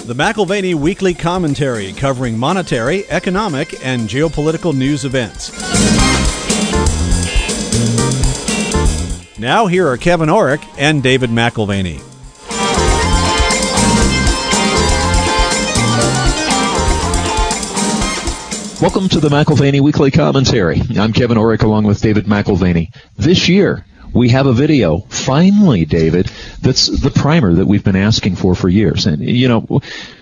The McAlvany Weekly Commentary, covering monetary, economic, and geopolitical news events. Now here are Kevin Orrick and David McAlvany. Welcome to the McAlvany Weekly Commentary. I'm Kevin Orrick along with David McAlvany. This year, we have a video, finally, David, that's the primer that we've been asking for years. And, you know,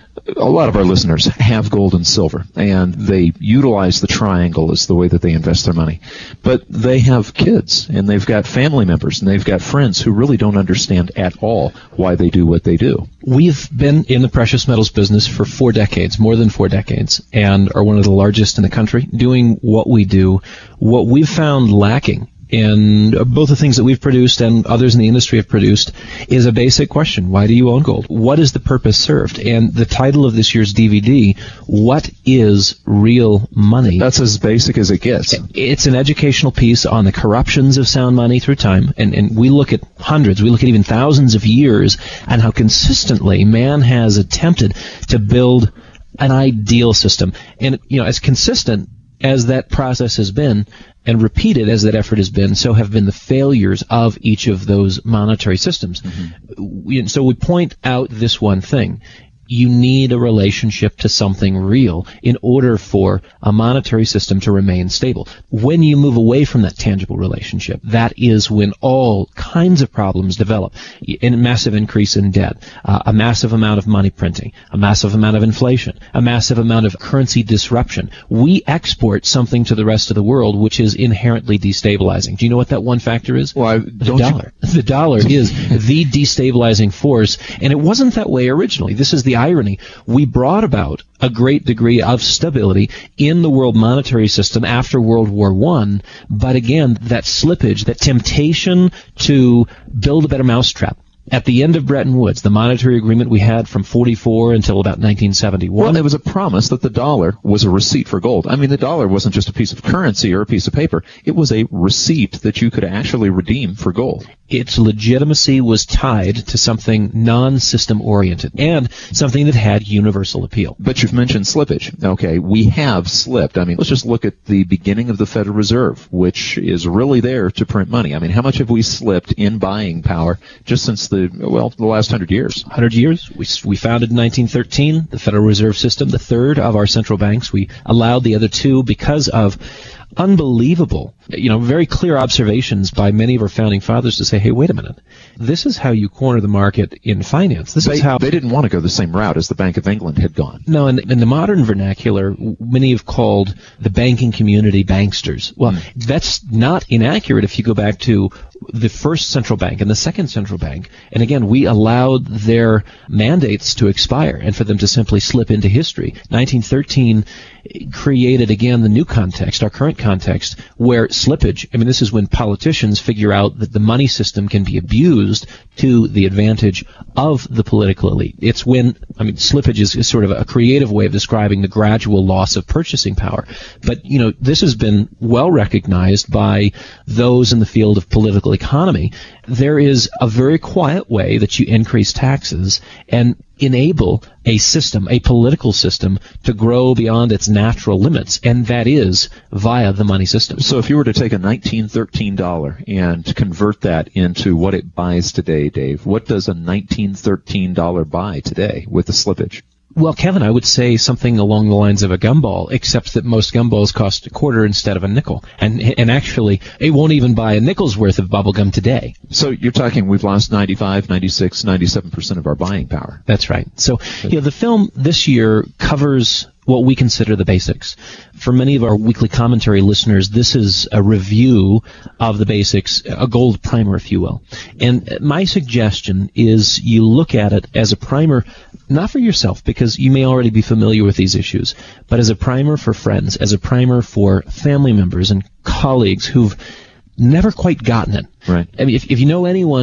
a lot of our listeners have gold and silver, and they utilize the triangle as the way that they invest their money. But they have kids, and they've got family members, and they've got friends who really don't understand at all why they do what they do. We've been in the precious metals business for 4 decades, more than 4 decades, and are one of the largest in the country doing what we do. What we've found lacking in both the things that we've produced and others in the industry have produced is a basic question. Why do you own gold? What is the purpose served? And the title of this year's DVD, What is Real Money? That's as basic as it gets. It's an educational piece on the corruptions of sound money through time. And we look at hundreds, we look at even thousands of years, and how consistently man has attempted to build an ideal system. And, you know, as consistent as that process has been, and repeated as that effort has been, so have been the failures of each of those monetary systems. Mm-hmm. So we point out this one thing. You need a relationship to something real in order for a monetary system to remain stable. When you move away from that tangible relationship, that is when all kinds of problems develop. A massive increase in debt, a massive amount of money printing, a massive amount of inflation, a massive amount of currency disruption. We export something to the rest of the world which is inherently destabilizing. Do you know what that one factor is? Well, the dollar. The dollar is the destabilizing force, and it wasn't that way originally. This is the irony. We brought about a great degree of stability in the world monetary system after World War I, but again, that slippage, that temptation to build a better mousetrap. At the end of Bretton Woods, the monetary agreement we had from 44 until about 1971. Well, there was a promise that the dollar was a receipt for gold. I mean, the dollar wasn't just a piece of currency or a piece of paper. It was a receipt that you could actually redeem for gold. Its legitimacy was tied to something non-system oriented and something that had universal appeal. But you've mentioned slippage. Okay, we have slipped. I mean, let's just look at the beginning of the Federal Reserve, which is really there to print money. I mean, how much have we slipped in buying power just since the last 100 years? 100 years. We founded in 1913, the Federal Reserve System, the third of our central banks. We allowed the other two because of unbelievable, very clear observations by many of our founding fathers to say, hey, wait a minute, this is how you corner the market in finance. This is how they didn't want to go the same route as the Bank of England had gone. No, in the modern vernacular, many have called the banking community banksters. Well, that's not inaccurate if you go back to the first central bank and the second central bank. And again, we allowed their mandates to expire and for them to simply slip into history. 1913 created, again, the new context, our current context, where slippage, this is when politicians figure out that the money system can be abused to the advantage of the political elite. It's when, slippage is sort of a creative way of describing the gradual loss of purchasing power. But, this has been well recognized by those in the field of political economy. There is a very quiet way that you increase taxes and enable a system, a political system, to grow beyond its natural limits, and that is via the money system. So if you were to take a 1913 dollar and convert that into what it buys today, Dave, what does a 1913 dollar buy today with the slippage? Well, Kevin, I would say something along the lines of a gumball, except that most gumballs cost a quarter instead of a nickel. And actually, it won't even buy a nickel's worth of bubblegum today. So you're talking we've lost 95, 96, 97% of our buying power. That's right. So, the film this year covers what we consider the basics. For many of our weekly commentary listeners, this is a review of the basics, a gold primer, if you will. And my suggestion is you look at it as a primer, not for yourself, because you may already be familiar with these issues, but as a primer for friends, as a primer for family members and colleagues who've never quite gotten it. Right. If you know anyone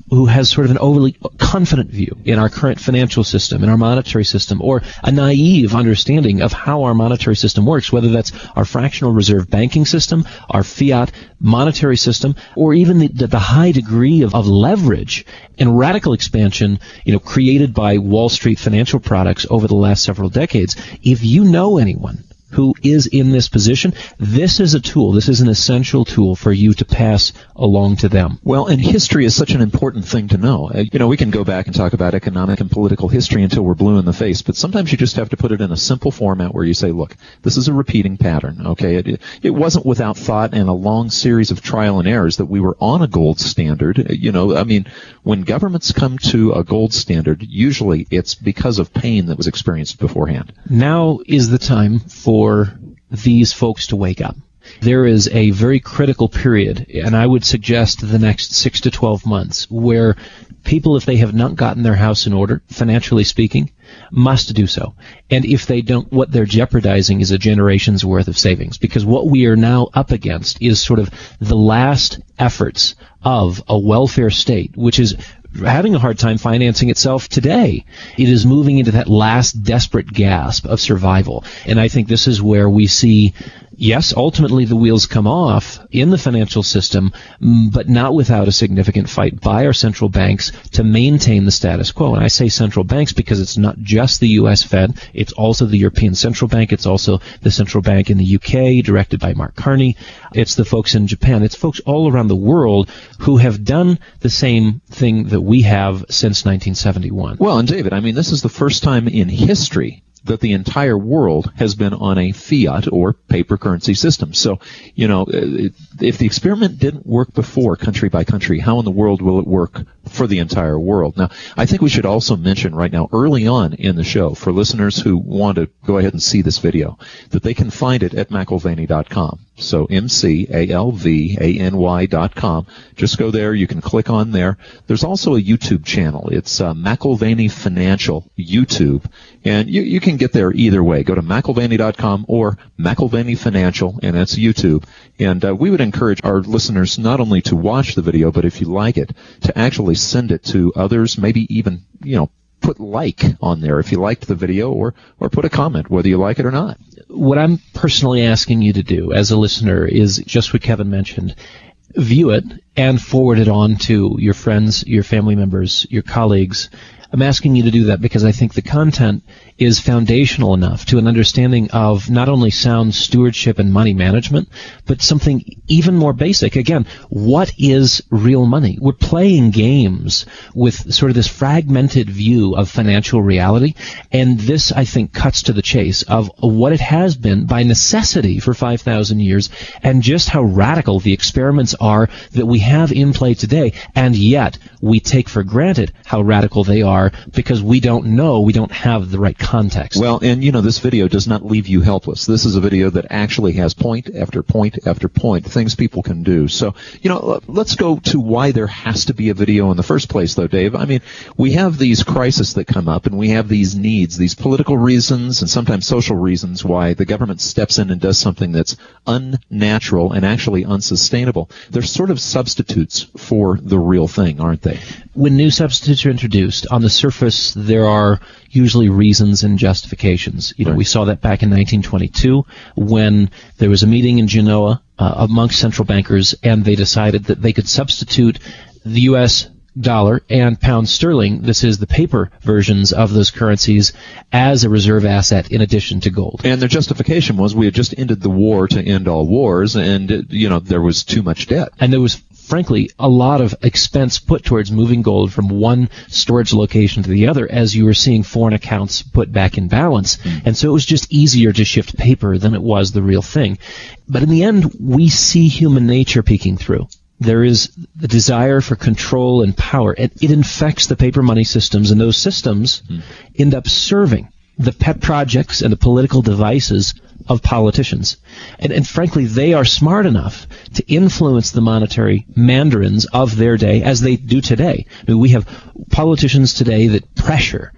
who has sort of an overly confident view in our current financial system, in our monetary system, or a naive understanding of how our monetary system works, whether that's our fractional reserve banking system, our fiat monetary system, or even the high degree of leverage and radical expansion, created by Wall Street financial products over the last several decades. If you know anyone who is in this position, this is a tool, this is an essential tool for you to pass along to them. Well, and history is such an important thing to know. We can go back and talk about economic and political history until we're blue in the face, but sometimes you just have to put it in a simple format where you say, look, this is a repeating pattern, okay? It wasn't without thought and a long series of trial and errors that we were on a gold standard. When governments come to a gold standard, usually it's because of pain that was experienced beforehand. Now is the time for these folks to wake up. There is a very critical period, and I would suggest the next 6 to 12 months, where people, if they have not gotten their house in order, financially speaking, must do so. And if they don't, what they're jeopardizing is a generation's worth of savings, because what we are now up against is sort of the last efforts of a welfare state, which is having a hard time financing itself today. It is moving into that last desperate gasp of survival. And I think this is where we see, yes, ultimately the wheels come off in the financial system, but not without a significant fight by our central banks to maintain the status quo. And I say central banks because it's not just the U.S. Fed, it's also the European Central Bank, it's also the central bank in the UK, directed by Mark Carney, it's the folks in Japan, it's folks all around the world who have done the same thing that we have since 1971. Well, and David, this is the first time in history that the entire world has been on a fiat or paper currency system. So, if the experiment didn't work before country by country, how in the world will it work for the entire world? Now, I think we should also mention right now, early on in the show, for listeners who want to go ahead and see this video, that they can find it at McAlvany.com. So McAlvany.com. Just go there. You can click on there. There's also a YouTube channel. It's McAlvany Financial YouTube. And you can get there either way. Go to McAlvany.com or McAlvany Financial, and that's YouTube. And we would encourage our listeners not only to watch the video, but if you like it, to actually send it to others, maybe even, put like on there if you liked the video, or put a comment whether you like it or not. What I'm personally asking you to do as a listener is just what Kevin mentioned. View it and forward it on to your friends, your family members, your colleagues. I'm asking you to do that because I think the content is foundational enough to an understanding of not only sound stewardship and money management, but something even more basic. Again, what is real money? We're playing games with sort of this fragmented view of financial reality, and this, I think, cuts to the chase of what it has been by necessity for 5,000 years, and just how radical the experiments are that we have in play today, and yet we take for granted how radical they are because we don't know, we don't have the right context. Well, and this video does not leave you helpless. This is a video that actually has point after point after point, things people can do. So, let's go to why there has to be a video in the first place, though, Dave. We have these crises that come up, and we have these needs, these political reasons and sometimes social reasons why the government steps in and does something that's unnatural and actually unsustainable. They're sort of substitutes for the real thing, aren't they? When new substitutes are introduced, on the surface, there are usually reasons and justifications. Right. We saw that back in 1922 when there was a meeting in Genoa amongst central bankers, and they decided that they could substitute the U.S. dollar and pound sterling, this is the paper versions of those currencies, as a reserve asset in addition to gold. And their justification was we had just ended the war to end all wars, and, there was too much debt. And there was, frankly, a lot of expense put towards moving gold from one storage location to the other as you were seeing foreign accounts put back in balance. And so it was just easier to shift paper than it was the real thing. But in the end, we see human nature peeking through. There is the desire for control and power. It infects the paper money systems, and those systems end up serving the pet projects and the political devices of politicians. And frankly, they are smart enough to influence the monetary mandarins of their day as they do today. We have politicians today that pressure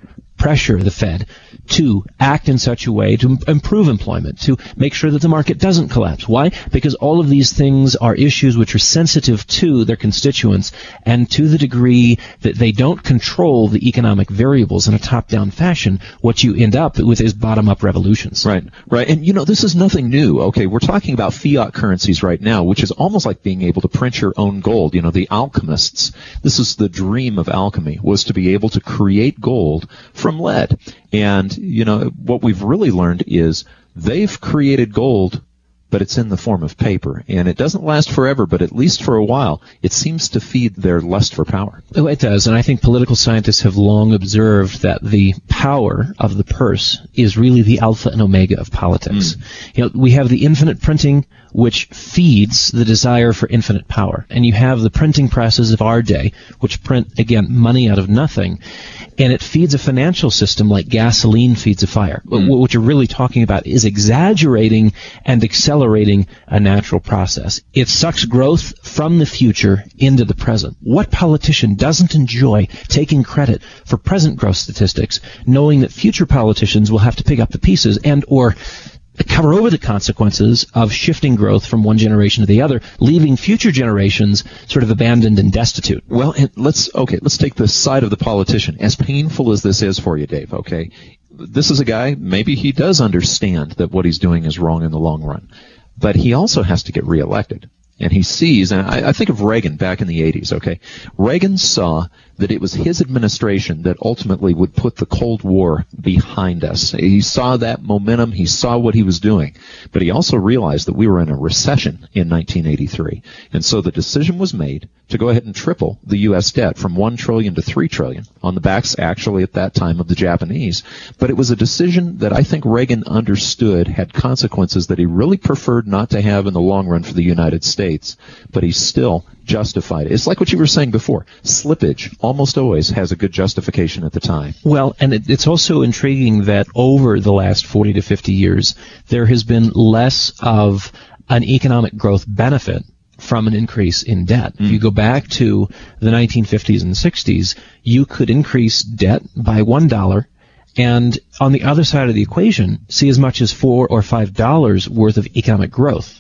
pressure the Fed to act in such a way to improve employment, to make sure that the market doesn't collapse. Why? Because all of these things are issues which are sensitive to their constituents, and to the degree that they don't control the economic variables in a top-down fashion, what you end up with is bottom-up revolutions. Right. And this is nothing new. Okay, we're talking about fiat currencies right now, which is almost like being able to print your own gold. The alchemists, this is the dream of alchemy, was to be able to create gold from lead. And, what we've really learned is they've created gold, but it's in the form of paper. And it doesn't last forever, but at least for a while, it seems to feed their lust for power. Oh, it does. And I think political scientists have long observed that the power of the purse is really the alpha and omega of politics. We have the infinite printing, which feeds the desire for infinite power. And you have the printing presses of our day, which print, again, money out of nothing. And it feeds a financial system like gasoline feeds a fire. What you're really talking about is exaggerating and accelerating a natural process. It sucks growth from the future into the present. What politician doesn't enjoy taking credit for present growth statistics, knowing that future politicians will have to pick up the pieces and or cover over the consequences of shifting growth from one generation to the other, leaving future generations sort of abandoned and destitute? Well, and let's take the side of the politician. As painful as this is for you, Dave, okay? This is a guy, maybe he does understand that what he's doing is wrong in the long run, but he also has to get reelected. And he sees, and I think of Reagan back in the 80s, okay? Reagan saw that it was his administration that ultimately would put the Cold War behind us. He saw that momentum. He saw what he was doing. But he also realized that we were in a recession in 1983. And so the decision was made to go ahead and triple the U.S. debt from $1 trillion to $3 trillion on the backs, actually, at that time of the Japanese. But it was a decision that I think Reagan understood had consequences that he really preferred not to have in the long run for the United States. But he still justified it. It's like what you were saying before. Slippage almost always has a good justification at the time. Well, and it's also intriguing that over the last 40 to 50 years, there has been less of an economic growth benefit from an increase in debt. If you go back to the 1950s and 60s, you could increase debt by $1, and on the other side of the equation, see as much as $4 or $5 worth of economic growth.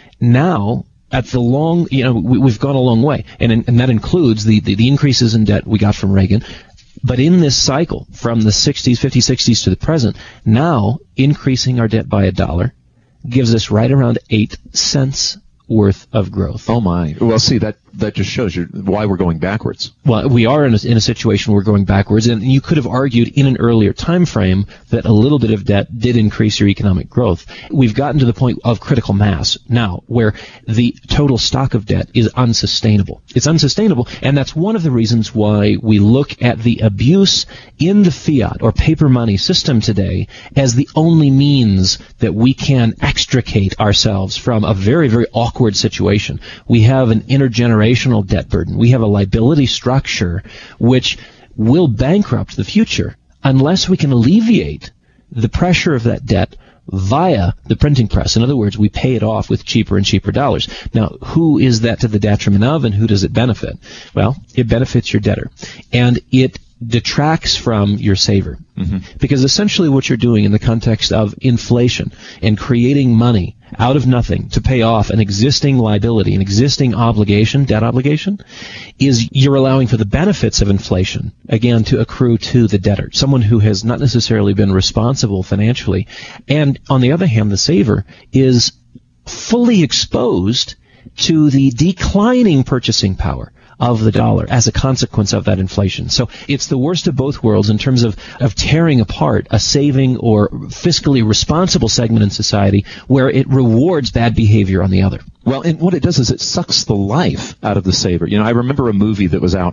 Now, at the long, we've gone a long way, and that includes the increases in debt we got from Reagan. But in this cycle, from the 50s, 60s to the present, now increasing our debt by $1 gives us right around 8 cents worth of growth. Oh my! Well, see, that just shows you why we're going backwards. Well, we are in a situation where we're going backwards, and you could have argued in an earlier time frame that a little bit of debt did increase your economic growth. We've gotten to the point of critical mass now, where the total stock of debt is unsustainable. It's unsustainable, and that's one of the reasons why we look at the abuse in the fiat or paper money system today as the only means that we can extricate ourselves from a very, very awkward situation. We have an intergenerational debt burden. We have a liability structure which will bankrupt the future unless we can alleviate the pressure of that debt via the printing press. In other words, we pay it off with cheaper and cheaper dollars. Now, who is that to the detriment of, and who does it benefit? Well, it benefits your debtor, and it detracts from your saver. Because essentially what you're doing in the context of inflation and creating money out of nothing to pay off an existing liability, an existing obligation, debt obligation, is you're allowing for the benefits of inflation, again, to accrue to the debtor, someone who has not necessarily been responsible financially. And on the other hand, the saver is fully exposed to the declining purchasing power of the dollar as a consequence of that inflation. So it's the worst of both worlds in terms of tearing apart a saving or fiscally responsible segment in society where it rewards bad behavior on the other. Well, and what it does is it sucks the life out of the saver. I remember a movie that was out,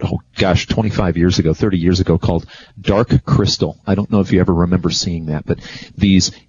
25 years ago, 30 years ago, called Dark Crystal. I don't know if you ever remember seeing that, but these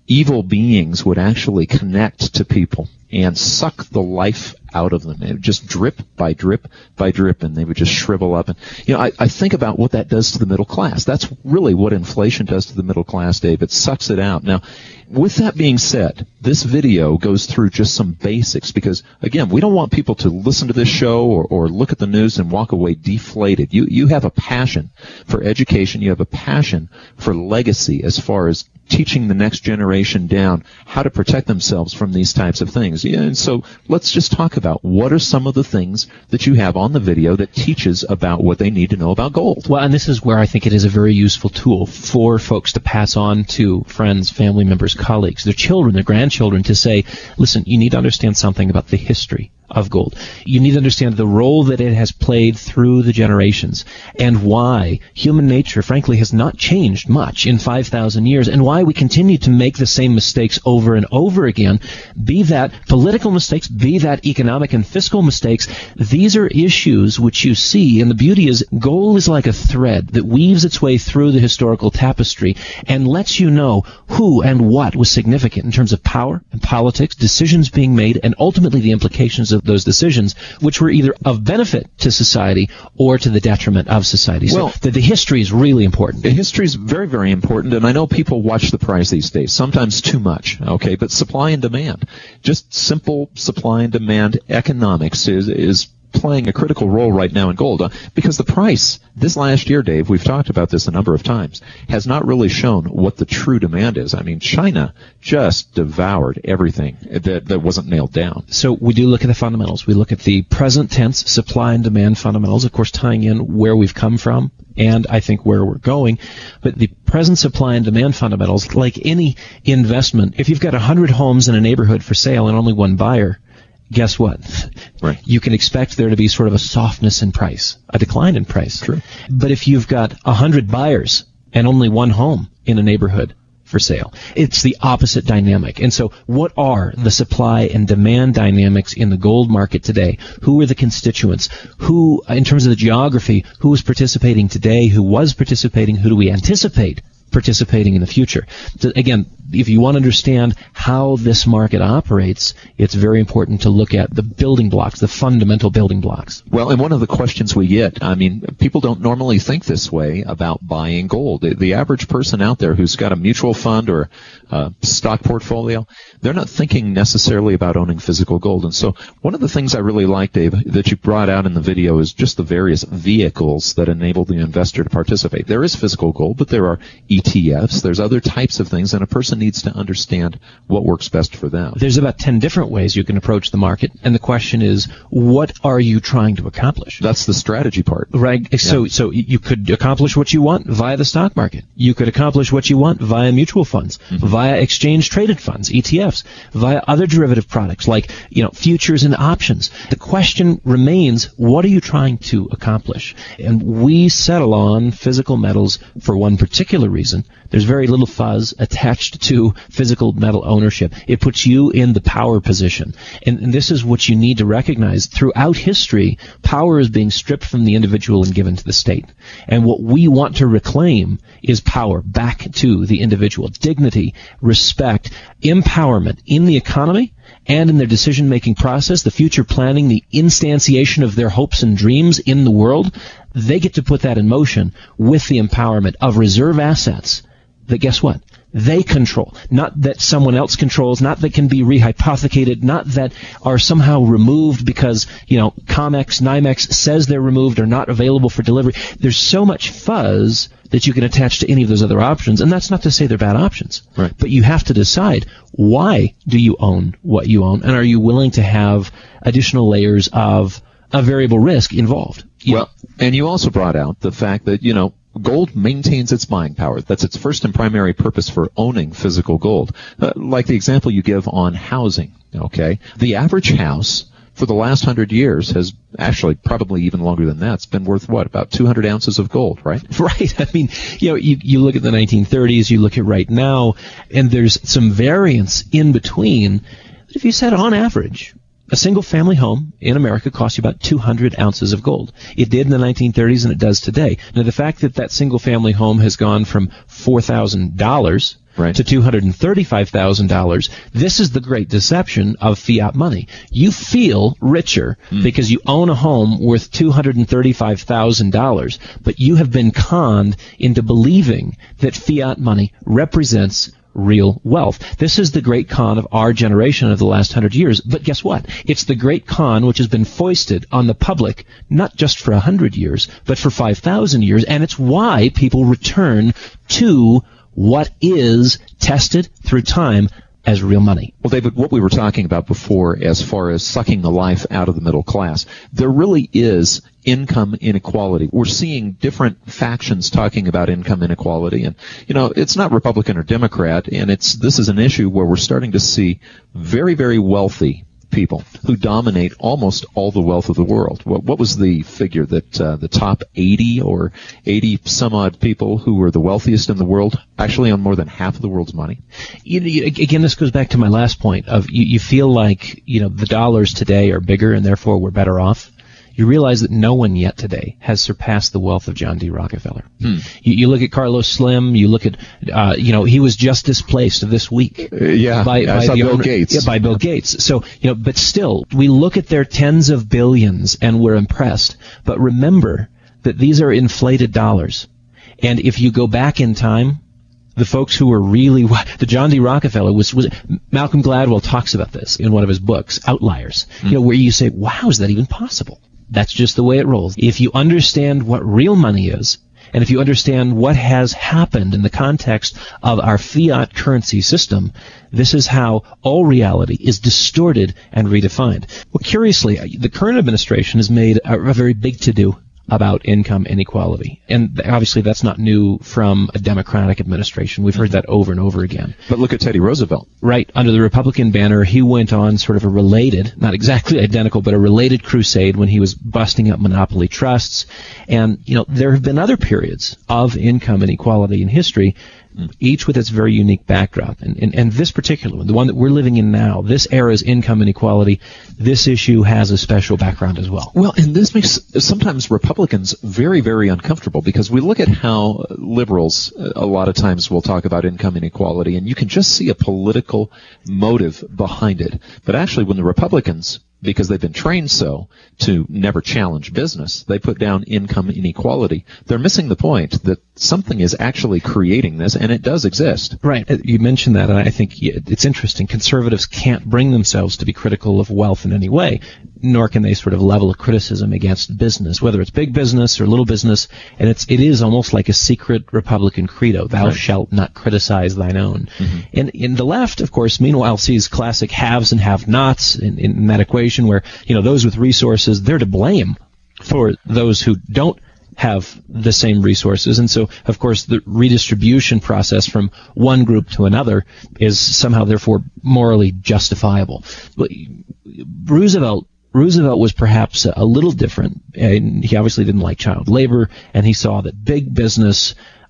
evil beings would actually connect to people and suck the life out of them. It would just drip by drip by drip, and they would just shrivel up. And I think about what that does to the middle class. That's really what inflation does to the middle class, Dave. It sucks it out. Now, with that being said, this video goes through just some basics because, again, we don't want people to listen to this show or look at the news and walk away deflated. You have a passion for education. You have a passion for legacy as far as teaching the next generation down how to protect themselves from these types of things. Yeah, and so let's just talk about what are some of the things that you have on the video that teaches about what they need to know about gold. Well, and this is where I think it is a very useful tool for folks to pass on to friends, family members, colleagues, their children, their grandchildren, to say, listen, you need to understand something about the history of gold. You need to understand the role that it has played through the generations and why human nature, frankly, has not changed much in 5,000 years and why we continue to make the same mistakes over and over again, be that political mistakes, be that economic and fiscal mistakes. These are issues which you see, and the beauty is gold is like a thread that weaves its way through the historical tapestry and lets you know who and what was significant in terms of power and politics, decisions being made, and ultimately the implications of those decisions, which were either of benefit to society or to the detriment of society. So the history is really important. The history is very, very important, and I know people watch the price these days, sometimes too much, okay, but supply and demand, just simple supply and demand economics is playing a critical role right now in gold because the price this last year, Dave, we've talked about this a number of times, has not really shown what the true demand is. I mean, China just devoured everything that wasn't nailed down. So we do look at the fundamentals. We look at the present tense supply and demand fundamentals, of course, tying in where we've come from and I think where we're going. But the present supply and demand fundamentals, like any investment, if you've got 100 homes in a neighborhood for sale and only one buyer, guess what? Right. You can expect there to be sort of a softness in price, a decline in price. True. But if you've got 100 buyers and only one home in a neighborhood for sale, it's the opposite dynamic. And so what are the supply and demand dynamics in the gold market today? Who are the constituents? Who, in terms of the geography, who is participating today? Who was participating? Who do we anticipate participating in the future? So again, if you want to understand how this market operates, it's very important to look at the building blocks, the fundamental building blocks. Well, and one of the questions we get, I mean, people don't normally think this way about buying gold. The average person out there who's got a mutual fund or a stock portfolio, they're not thinking necessarily about owning physical gold. And so one of the things I really like, Dave, that you brought out in the video is just the various vehicles that enable the investor to participate. There is physical gold, but there are ETFs. There's other types of things, and a person needs to understand what works best for them. There's about 10 different ways you can approach the market, and the question is, what are you trying to accomplish? That's the strategy part. Right. Yeah. So you could accomplish what you want via the stock market. You could accomplish what you want via mutual funds, via exchange-traded funds, ETFs, via other derivative products like, futures and options. The question remains, what are you trying to accomplish? And we settle on physical metals for one particular reason. There's very little fuzz attached to physical metal ownership. It puts you in the power position. And this is what you need to recognize. Throughout history, power is being stripped from the individual and given to the state. And what we want to reclaim is power back to the individual. Dignity, respect, empowerment in the economy and in their decision-making process, the future planning, the instantiation of their hopes and dreams in the world. They get to put that in motion with the empowerment of reserve assets that, guess what? They control. Not that someone else controls, not that can be rehypothecated, not that are somehow removed because, COMEX, NYMEX says they're removed or not available for delivery. There's so much fuzz that you can attach to any of those other options, and that's not to say they're bad options. Right. But you have to decide, why do you own what you own, and are you willing to have additional layers of a variable risk involved? And you also brought out the fact that, gold maintains its buying power. That's its first and primary purpose for owning physical gold. Like the example you give on housing, okay? The average house for the last 100 years has actually probably even longer than that. It's been worth what? About 200 ounces of gold, right? Right. I mean, you look at the 1930s, you look at right now, and there's some variance in between. But if you said on average, a single-family home in America costs you about 200 ounces of gold. It did in the 1930s, and it does today. Now, the fact that single-family home has gone from $4,000 to $235,000. This is the great deception of fiat money. You feel richer because you own a home worth $235,000, but you have been conned into believing that fiat money represents real wealth. This is the great con of our generation of the last 100 years. But guess what? It's the great con which has been foisted on the public, not just for 100 years, but for 5,000 years. And it's why people return to what is tested through time as real money. Well, David, what we were talking about before as far as sucking the life out of the middle class, there really is income inequality. We're seeing different factions talking about income inequality, and, it's not Republican or Democrat, and this is an issue where we're starting to see very, very wealthy people who dominate almost all the wealth of the world. What was the figure that the top 80 or 80 some odd people who were the wealthiest in the world actually own more than half of the world's money? Again, this goes back to my last point of you feel like, the dollars today are bigger and therefore we're better off. You realize that no one yet today has surpassed the wealth of John D. Rockefeller. You look at Carlos Slim, you look at, he was just displaced this week. By Bill Gates. Yeah, by Bill Gates. So, but still, we look at their tens of billions and we're impressed. But remember that these are inflated dollars. And if you go back in time, the folks who were really, the John D. Rockefeller was Malcolm Gladwell talks about this in one of his books, Outliers, where you say, wow, is that even possible? That's just the way it rolls. If you understand what real money is, and if you understand what has happened in the context of our fiat currency system, this is how all reality is distorted and redefined. Well, curiously, the current administration has made a very big to-do about income inequality. And obviously that's not new from a Democratic administration. We've heard that over and over again. But look at Teddy Roosevelt. Right. Under the Republican banner, he went on sort of a related, not exactly identical, but a related crusade when he was busting up monopoly trusts. And, there have been other periods of income inequality in history, each with its very unique backdrop. And this particular one, the one that we're living in now, this era's income inequality, this issue has a special background as well. Well, and this makes sometimes Republicans very, very uncomfortable because we look at how liberals a lot of times will talk about income inequality, and you can just see a political motive behind it. But actually, when the Republicans, because they've been trained so to never challenge business, they put down income inequality. They're missing the point that something is actually creating this, and it does exist. Right. You mentioned that, and I think it's interesting. Conservatives can't bring themselves to be critical of wealth in any way, nor can they sort of level a criticism against business, whether it's big business or little business. And it is almost like a secret Republican credo: "Thou shalt not criticize thine own." And in the left, of course, meanwhile, sees classic haves and have-nots in that equation, where those with resources, they're to blame for those who don't have the same resources. And so, of course, the redistribution process from one group to another is somehow therefore morally justifiable. But Roosevelt was perhaps a little different, and he obviously didn't like child labor, and he saw that big business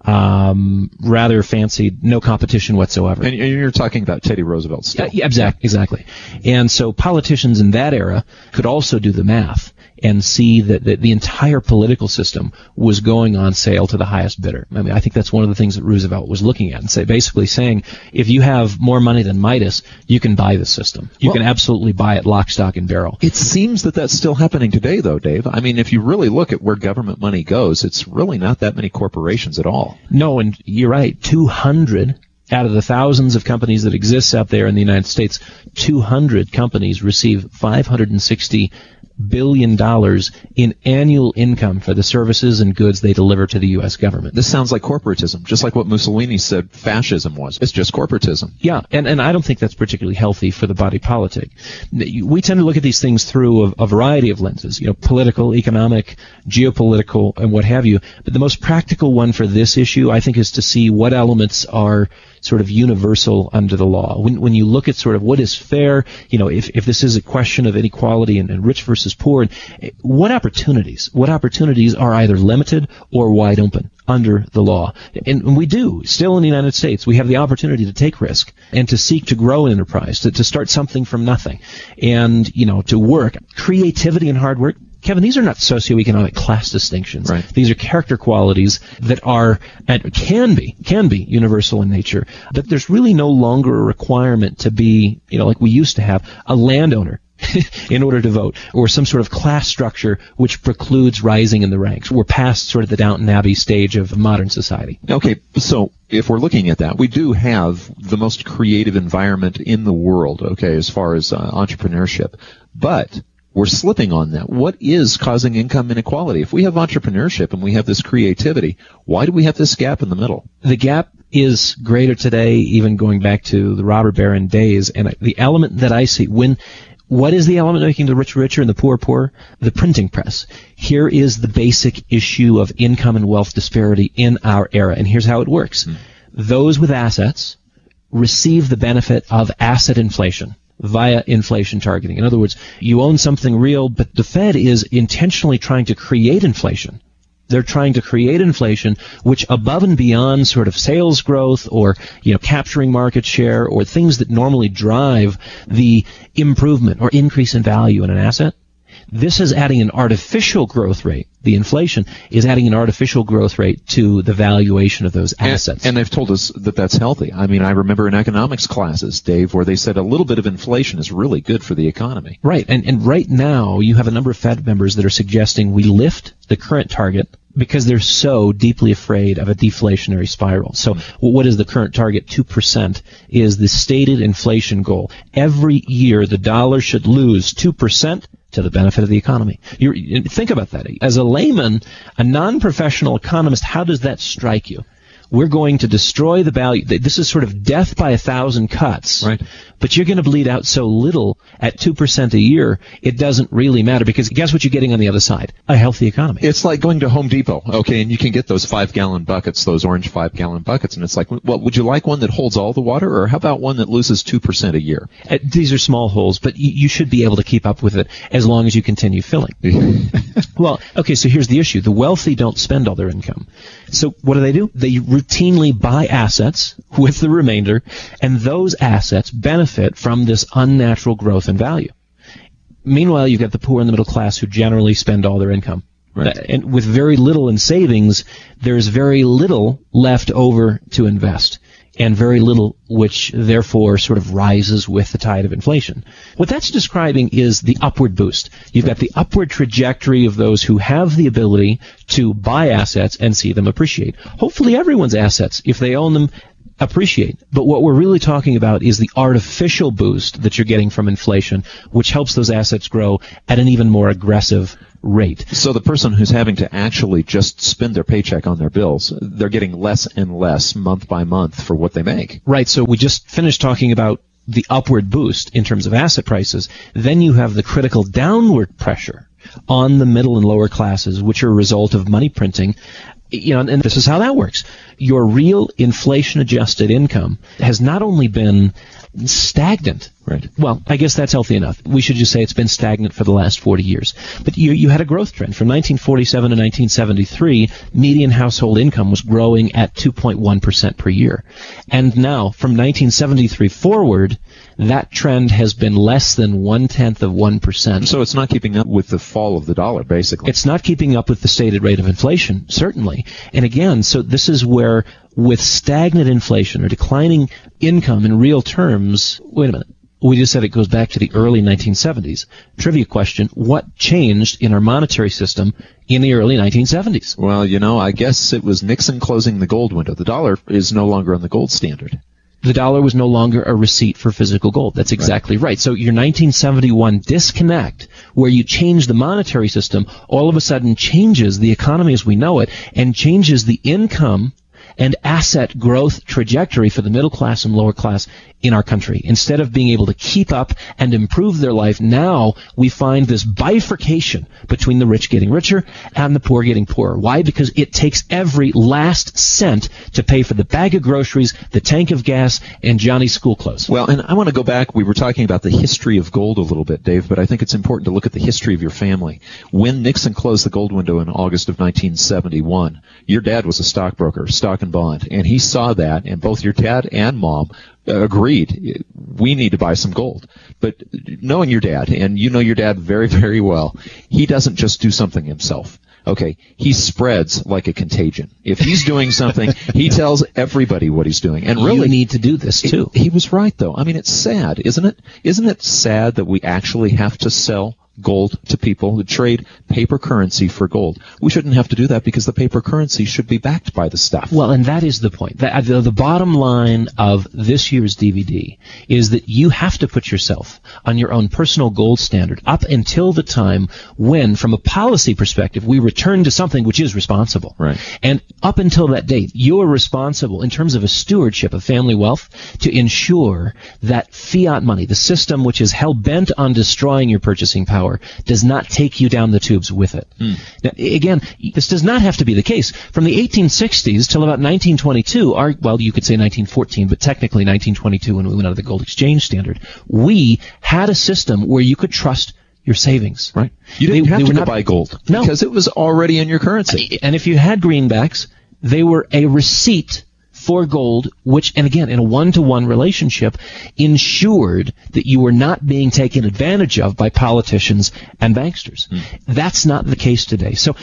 rather fancied no competition whatsoever. And you're talking about Teddy Roosevelt still. Yeah, exactly. And so politicians in that era could also do the math and see that the entire political system was going on sale to the highest bidder. I mean, I think that's one of the things that Roosevelt was looking at, and basically saying, if you have more money than Midas, you can buy the system. You can absolutely buy it lock, stock, and barrel. It seems that that's still happening today, though, Dave. I mean, if you really look at where government money goes, it's really not that many corporations at all. No, and you're right. 200 out of the thousands of companies that exist out there in the United States, 200 companies receive $560 billion in annual income for the services and goods they deliver to the U.S. government. This sounds like corporatism, just like what Mussolini said fascism was. It's just corporatism. Yeah, and I don't think that's particularly healthy for the body politic. We tend to look at these things through a variety of lenses, political, economic, geopolitical, and what have you. But the most practical one for this issue, I think, is to see what elements are sort of universal under the law. When you look at sort of what is fair, if this is a question of inequality and rich versus poor, what opportunities are either limited or wide open under the law? And we do. Still in the United States, we have the opportunity to take risk and to seek to grow an enterprise, to start something from nothing, and, to work. Creativity and hard work Kevin, these are not socioeconomic class distinctions. Right. These are character qualities that are and can be universal in nature. But there's really no longer a requirement to be, like we used to have, a landowner in order to vote, or some sort of class structure which precludes rising in the ranks. We're past sort of the Downton Abbey stage of modern society. Okay, so if we're looking at that, we do have the most creative environment in the world, okay, as far as entrepreneurship. But we're slipping on that. What is causing income inequality? If we have entrepreneurship and we have this creativity, why do we have this gap in the middle? The gap is greater today, even going back to the robber baron days. And the element that I see what is the element making the rich richer and the poor poorer? The printing press. Here is the basic issue of income and wealth disparity in our era, and here's how it works. Those with assets receive the benefit of asset inflation via inflation targeting. In other words, you own something real, but the Fed is intentionally trying to create inflation. They're trying to create inflation, which above and beyond sort of sales growth or, capturing market share or things that normally drive the improvement or increase in value in an asset, this is adding an artificial growth rate. The inflation is adding an artificial growth rate to the valuation of those assets. And they've told us that that's healthy. I mean, I remember in economics classes, Dave, where they said a little bit of inflation is really good for the economy. Right. And right now, you have a number of Fed members that are suggesting we lift the current target because they're so deeply afraid of a deflationary spiral. So what is the current target? 2% is the stated inflation goal. Every year, the dollar should lose 2% to the benefit of the economy. Think about that. As a layman, a non-professional economist, how does that strike you? We're going to destroy the value. This is sort of death by 1,000 cuts. Right. But you're going to bleed out so little at 2% a year, it doesn't really matter, because guess what you're getting on the other side? A healthy economy. It's like going to Home Depot, okay, and you can get those 5-gallon buckets, those orange 5-gallon buckets, and it's like, well, would you like one that holds all the water, or how about one that loses 2% a year? These are small holes, but you should be able to keep up with it as long as you continue filling. Well, okay, so here's the issue. The wealthy don't spend all their income. So what do? They routinely buy assets with the remainder, and those assets benefit from this unnatural growth in value. Meanwhile, you've got the poor and the middle class who generally spend all their income. Right. And with very little in savings, there's very little left over to invest, and very little which therefore sort of rises with the tide of inflation. What that's describing is the upward boost. You've got the upward trajectory of those who have the ability to buy assets and see them appreciate. Hopefully everyone's assets, if they own them, appreciate. But what we're really talking about is the artificial boost that you're getting from inflation, which helps those assets grow at an even more aggressive rate. So the person who's having to actually just spend their paycheck on their bills, they're getting less and less month by month for what they make. Right. So we just finished talking about the upward boost in terms of asset prices. Then you have the critical downward pressure on the middle and lower classes, which are a result of money printing. And this is how that works. Your real inflation-adjusted income has not only been stagnant. Right. Well, I guess that's healthy enough. We should just say it's been stagnant for the last 40 years. But you had a growth trend. From 1947 to 1973, median household income was growing at 2.1% per year. And now, from 1973 forward, that trend has been less than 0.1%. So it's not keeping up with the fall of the dollar, basically. It's not keeping up with the stated rate of inflation, certainly. And again, so this is where, with stagnant inflation or declining income in real terms, wait a minute. We just said it goes back to the early 1970s. Trivia question, what changed in our monetary system in the early 1970s? Well, I guess it was Nixon closing the gold window. The dollar is no longer on the gold standard. The dollar was no longer a receipt for physical gold. That's exactly right. So your 1971 disconnect, where you change the monetary system, all of a sudden changes the economy as we know it and changes the income and asset growth trajectory for the middle class and lower class in our country. Instead of being able to keep up and improve their life, now we find this bifurcation between the rich getting richer and the poor getting poorer. Why? Because it takes every last cent to pay for the bag of groceries, the tank of gas, and Johnny's school clothes. Well, and I want to go back. We were talking about the history of gold a little bit, Dave, but I think it's important to look at the history of your family. When Nixon closed the gold window in August of 1971, your dad was a stockbroker, stock American bond, and he saw that, and both your dad and mom agreed, we need to buy some gold. But knowing your dad, and you know your dad very, very well, he doesn't just do something himself. Okay, he spreads like a contagion. If he's doing something, he tells everybody what he's doing. And really, you need to do this too. He was right, though. I mean, it's sad, isn't it? Isn't it sad that we actually have to sell gold to people, to trade paper currency for gold? We shouldn't have to do that because the paper currency should be backed by the stuff. Well, and that is the point. The bottom line of this year's DVD is that you have to put yourself on your own personal gold standard up until the time when, from a policy perspective, we return to something which is responsible. Right. And up until that date, you are responsible in terms of a stewardship of family wealth to ensure that fiat money, the system which is hell-bent on destroying your purchasing power, does not take you down the tubes with it. Now, again, this does not have to be the case. From the 1860s till about 1922, well, you could say 1914, but technically 1922 when we went out of the gold exchange standard, we had a system where you could trust your savings. Right. You didn't have to go buy gold because it was already in your currency. And if you had greenbacks, they were a receipt for gold, which, and again, in a one-to-one relationship, ensured that you were not being taken advantage of by politicians and banksters. That's not the case today. So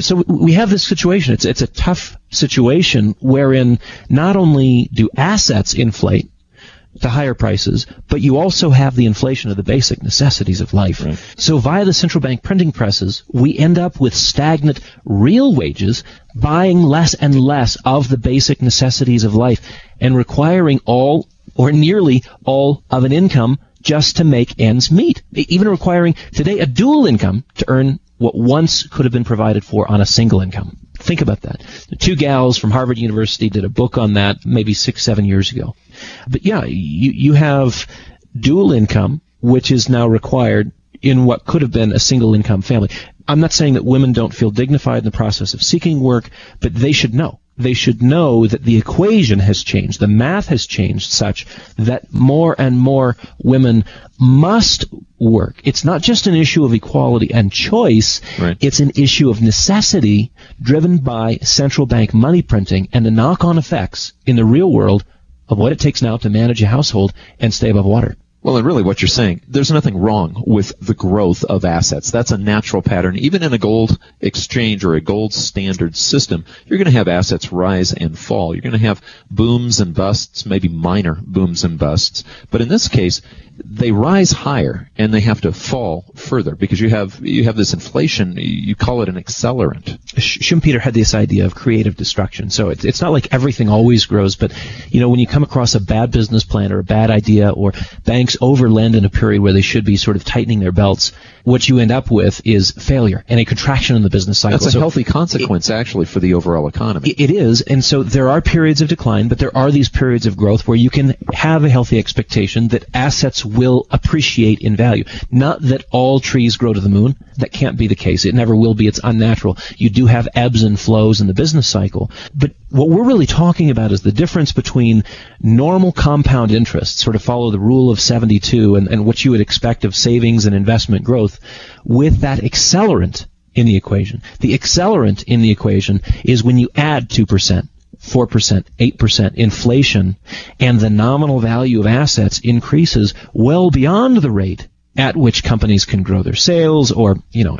we have this situation. It's a tough situation wherein not only do assets inflate to higher prices, but you also have the inflation of the basic necessities of life. Right. So via the central bank printing presses, we end up with stagnant real wages buying less and less of the basic necessities of life and requiring all or nearly all of an income just to make ends meet. Even requiring today a dual income to earn what once could have been provided for on a single income. Think about that. The two gals from Harvard University did a book on that maybe 6-7 years ago. But yeah, you have dual income, which is now required in what could have been a single income family. I'm not saying that women don't feel dignified in the process of seeking work, but they should know. They should know that the equation has changed. The math has changed such that more and more women must work. It's not just an issue of equality and choice. Right. It's an issue of necessity driven by central bank money printing and the knock-on effects in the real world of what it takes now to manage a household and stay above water. Well, and really what you're saying, there's nothing wrong with the growth of assets. That's a natural pattern. Even in a gold exchange or a gold standard system, you're going to have assets rise and fall. You're going to have booms and busts, maybe minor booms and busts. But in this case, they rise higher and they have to fall further because you have this inflation. You call it an accelerant. Schumpeter had this idea of creative destruction. So it's not like everything always grows, but when you come across a bad business plan or a bad idea, or banks overlend in a period where they should be sort of tightening their belts, what you end up with is failure and a contraction in the business cycle. That's a healthy consequence, actually, for the overall economy. It is, and so there are periods of decline, but there are these periods of growth where you can have a healthy expectation that assets will appreciate in value. Not that all trees grow to the moon. That can't be the case. It never will be. It's unnatural. You do have ebbs and flows in the business cycle. But what we're really talking about is the difference between normal compound interest, sort of follow the rule of 72, and what you would expect of savings and investment growth, with that accelerant in the equation. The accelerant in the equation is when you add 2%. 4%, 8% inflation, and the nominal value of assets increases well beyond the rate at which companies can grow their sales, or,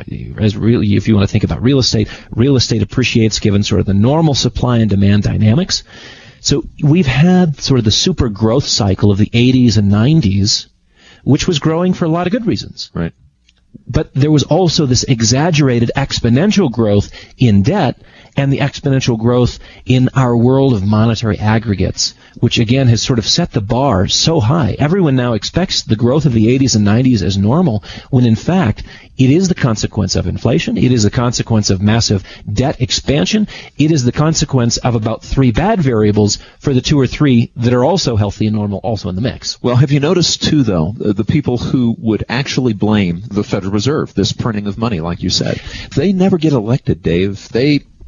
as really, if you want to think about real estate appreciates given sort of the normal supply and demand dynamics. So we've had sort of the super growth cycle of the 80s and 90s, which was growing for a lot of good reasons. Right. But there was also this exaggerated exponential growth in debt and the exponential growth in our world of monetary aggregates, which again has sort of set the bar so high. Everyone now expects the growth of the 80s and 90s as normal, when in fact it is the consequence of inflation, it is the consequence of massive debt expansion, it is the consequence of about 3 bad variables for the 2 or 3 that are also healthy and normal also in the mix. Well, have you noticed too, though, the people who would actually blame the Federal Reserve, this printing of money, like you said, they never get elected, Dave. They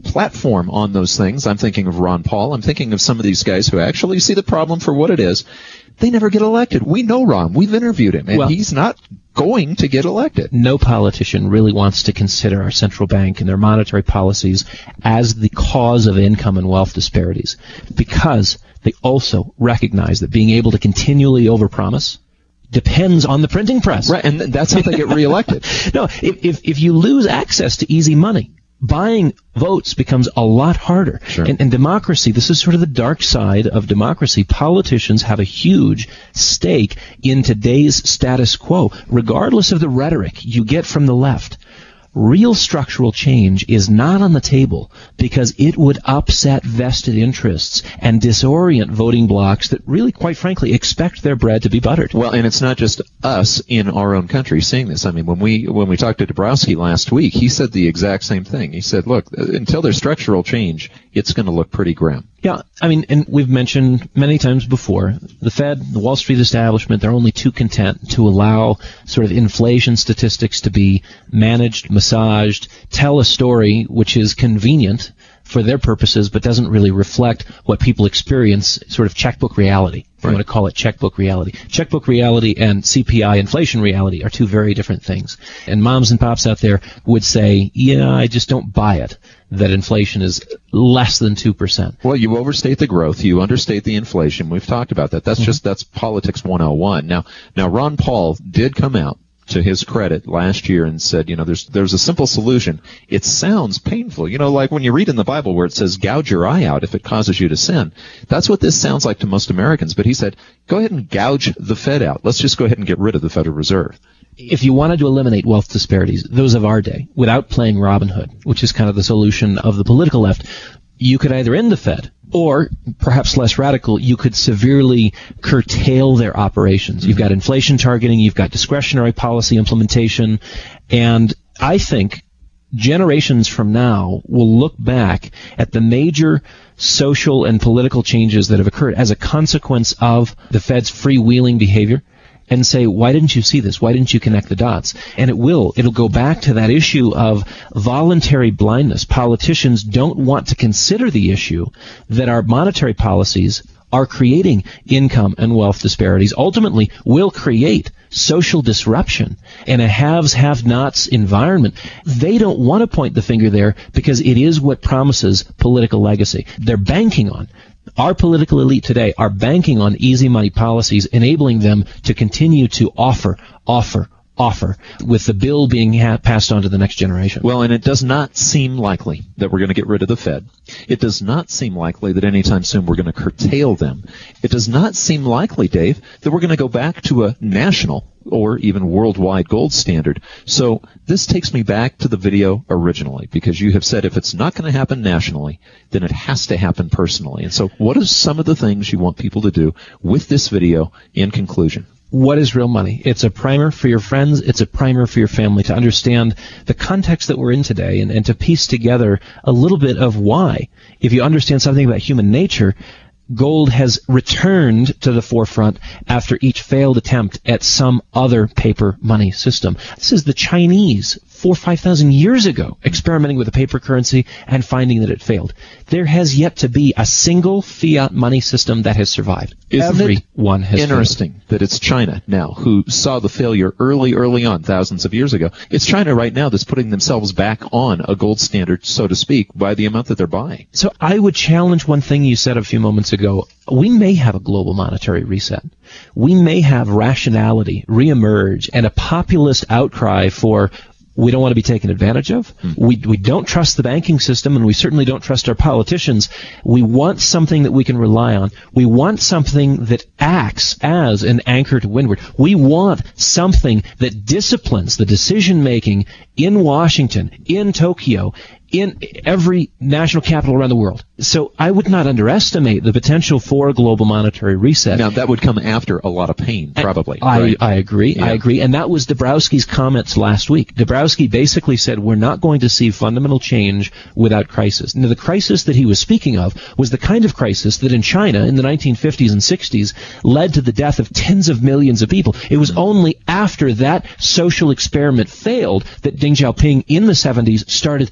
platform on those things. I'm thinking of Ron Paul. I'm thinking of some of these guys who actually see the problem for what it is. They never get elected. We know Ron. We've interviewed him, and he's not going to get elected. No politician really wants to consider our central bank and their monetary policies as the cause of income and wealth disparities, because they also recognize that being able to continually overpromise depends on the printing press. Right, and that's how they get reelected. No, if you lose access to easy money, buying votes becomes a lot harder. Sure. And democracy, this is sort of the dark side of democracy. Politicians have a huge stake in today's status quo, regardless of the rhetoric you get from the left. Real structural change is not on the table because it would upset vested interests and disorient voting blocs that really, quite frankly, expect their bread to be buttered. Well, and it's not just us in our own country seeing this. I mean, when we talked to Dabrowski last week, he said the exact same thing. He said, look, until there's structural change, it's going to look pretty grim. Yeah, I mean, and we've mentioned many times before, the Fed, the Wall Street establishment, they're only too content to allow sort of inflation statistics to be managed, massaged, tell a story which is convenient for their purposes but doesn't really reflect what people experience, sort of checkbook reality. If you want to call it checkbook reality. Checkbook reality and CPI inflation reality are two very different things. And moms and pops out there would say, yeah, I just don't buy it that inflation is less than 2%. Well, you overstate the growth, you understate the inflation. We've talked about that. That's politics 101. Now Ron Paul did come out, to his credit, last year and said, there's a simple solution. It sounds painful. Like when you read in the Bible where it says gouge your eye out if it causes you to sin. That's what this sounds like to most Americans. But he said, go ahead and gouge the Fed out. Let's just go ahead and get rid of the Federal Reserve. If you wanted to eliminate wealth disparities, those of our day, without playing Robin Hood, which is kind of the solution of the political left, you could either end the Fed, or, perhaps less radical, you could severely curtail their operations. You've got inflation targeting, you've got discretionary policy implementation, and I think generations from now will look back at the major social and political changes that have occurred as a consequence of the Fed's freewheeling behavior, and say, why didn't you see this? Why didn't you connect the dots? And it'll go back to that issue of voluntary blindness. Politicians don't want to consider the issue that our monetary policies are creating income and wealth disparities, ultimately will create social disruption and a haves, have-nots environment. They don't want to point the finger there because it is what promises political legacy. They're banking on. Our political elite today are banking on easy money policies, enabling them to continue to offer, with the bill being passed on to the next generation. Well, and it does not seem likely that we're going to get rid of the Fed. It does not seem likely that anytime soon we're going to curtail them. It does not seem likely, Dave, that we're going to go back to a national or even worldwide gold standard. So this takes me back to the video originally, because you have said if it's not going to happen nationally, then it has to happen personally. And so what are some of the things you want people to do with this video in conclusion? What is real money? It's a primer for your friends. It's a primer for your family to understand the context that we're in today and to piece together a little bit of why. If you understand something about human nature, gold has returned to the forefront after each failed attempt at some other paper money system. This is the Chinese 4,000 or 5,000 years ago experimenting with a paper currency and finding that it failed. There has yet to be a single fiat money system that has survived. Everyone has interesting failed. That it's China now who saw the failure early on, thousands of years ago. It's China right now that's putting themselves back on a gold standard, so to speak, by the amount that they're buying. So I would challenge one thing you said a few moments ago. We may have a global monetary reset. We may have rationality reemerge and a populist outcry for we don't want to be taken advantage of. We don't trust the banking system, and we certainly don't trust our politicians. We want something that we can rely on. We want something that acts as an anchor to windward. We want something that disciplines the decision-making in Washington, in Tokyo, in every national capital around the world. So I would not underestimate the potential for a global monetary reset. Now, that would come after a lot of pain, probably. I agree. Yeah. I agree. And that was Dabrowski's comments last week. Dabrowski basically said we're not going to see fundamental change without crisis. Now, the crisis that he was speaking of was the kind of crisis that in China in the 1950s and 60s led to the death of tens of millions of people. It was only after that social experiment failed that Deng Xiaoping in the 70s started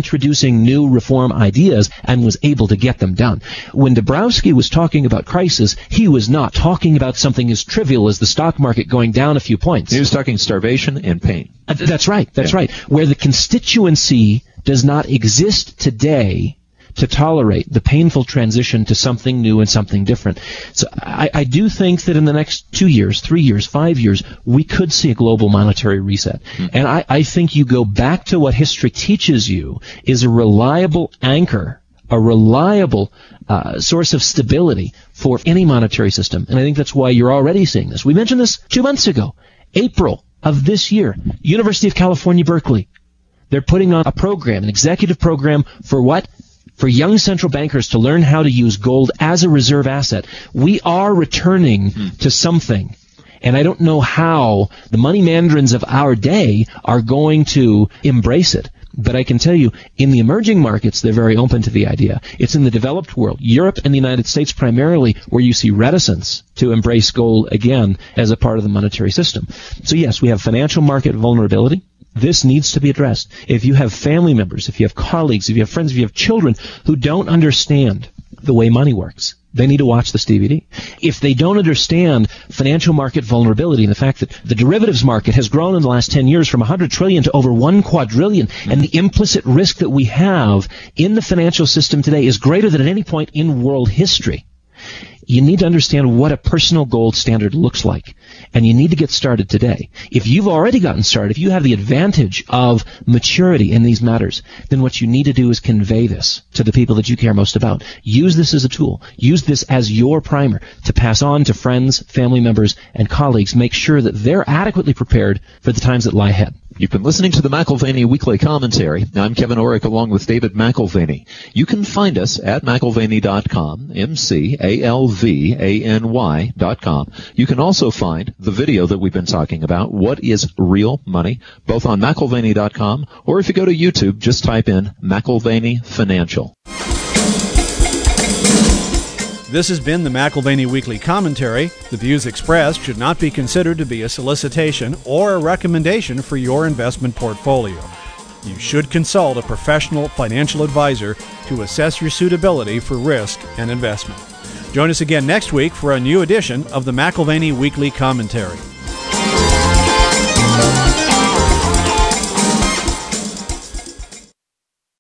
introducing new reform ideas and was able to get them done. When Dabrowski was talking about crisis, he was not talking about something as trivial as the stock market going down a few points. He was talking starvation and pain. That's right. That's right. Where the constituency does not exist today to tolerate the painful transition to something new and something different. So I do think that in the next 2 years, 3 years, 5 years, we could see a global monetary reset. And I think you go back to what history teaches you is a reliable anchor, a reliable source of stability for any monetary system. And I think that's why you're already seeing this. We mentioned this 2 months ago, April of this year, University of California, Berkeley. They're putting on a program, an executive program for what? For young central bankers to learn how to use gold as a reserve asset. We are returning to something. And I don't know how the money mandarins of our day are going to embrace it. But I can tell you, in the emerging markets, they're very open to the idea. It's in the developed world, Europe and the United States primarily, where you see reticence to embrace gold again as a part of the monetary system. So yes, we have financial market vulnerability. This needs to be addressed. If you have family members, if you have colleagues, if you have friends, if you have children who don't understand the way money works, they need to watch this DVD. If they don't understand financial market vulnerability and the fact that the derivatives market has grown in the last 10 years from 100 trillion to over 1 quadrillion, and the implicit risk that we have in the financial system today is greater than at any point in world history, you need to understand what a personal gold standard looks like. And you need to get started today. If you've already gotten started, if you have the advantage of maturity in these matters, then what you need to do is convey this to the people that you care most about. Use this as a tool. Use this as your primer to pass on to friends, family members, and colleagues. Make sure that they're adequately prepared for the times that lie ahead. You've been listening to the McAlvany Weekly Commentary. I'm Kevin Orrick along with David McAlvany. You can find us at McAlvany.com, McAlvany.com. You can also find the video that we've been talking about, What is Real Money, both on McAlvany.com, or if you go to YouTube, just type in McAlvany Financial. This has been the McAlvany Weekly Commentary. The views expressed should not be considered to be a solicitation or a recommendation for your investment portfolio. You should consult a professional financial advisor to assess your suitability for risk and investment. Join us again next week for a new edition of the McAlvany Weekly Commentary.